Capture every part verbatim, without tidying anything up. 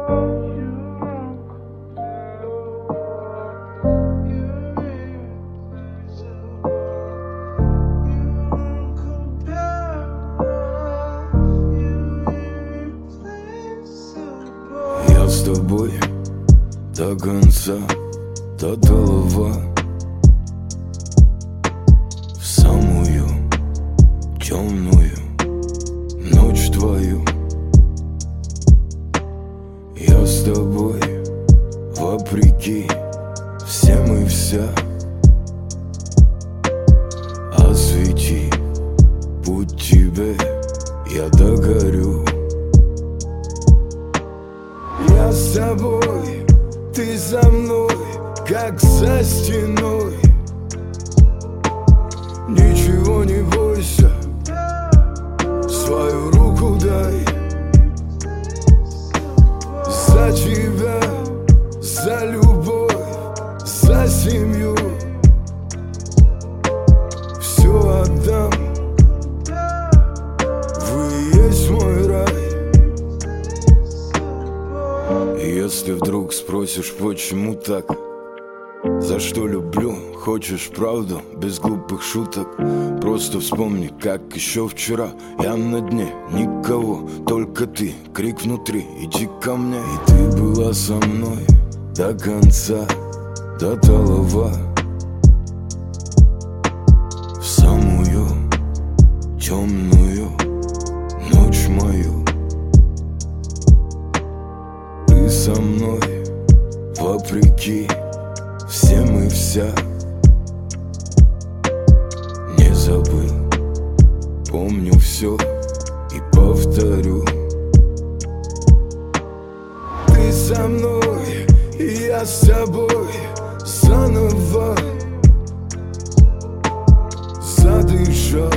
Я с тобой до конца, до толова, в самую темную ночь твою. Я с тобой вопреки всем и вся. Освети путь тебе, я догорю. Я с тобой, ты за мной, как за стеной. Ничего не бойся, свою руку дай. За тебя, за любовь, за семью все отдам. Вы есть мой рай. Если вдруг спросишь, почему так, за что люблю, хочешь правду, без глупых шуток, просто вспомни, как еще вчера я на дне, никого, только ты, крик внутри, иди ко мне. И ты была со мной до конца, до толова, в самую темную ночь мою. Ты со мной вопреки всем и вся. Не забыл, помню все и повторю. Ты со мной, и я с тобой заново задышал.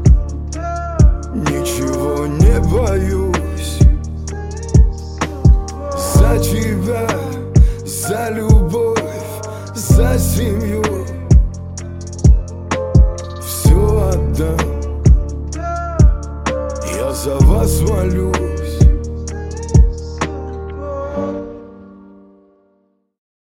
Ничего не боюсь. За тебя, за любовь, за семью все отдам. Я за вас молю.